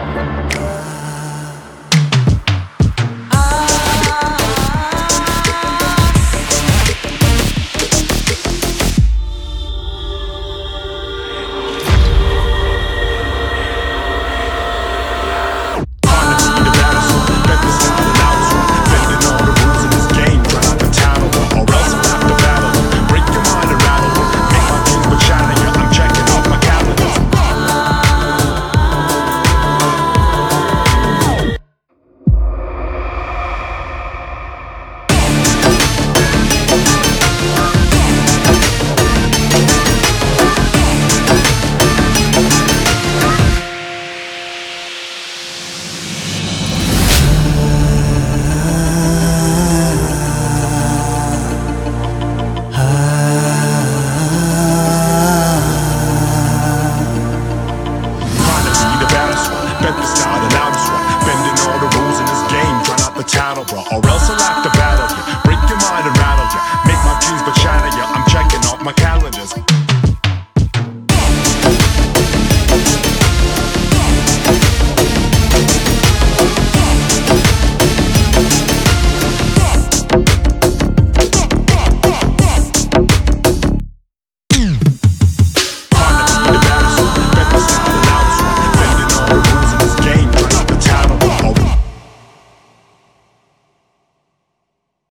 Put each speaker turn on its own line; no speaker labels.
Tattle, bro, or else I'll have to battle you. Break your mind and rattle you. Make my dreams but shatter you. I'm checking off my calendars.